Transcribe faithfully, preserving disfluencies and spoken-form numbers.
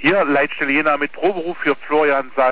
Hier Leitstelle Jena mit Proberuf für Florian Saal.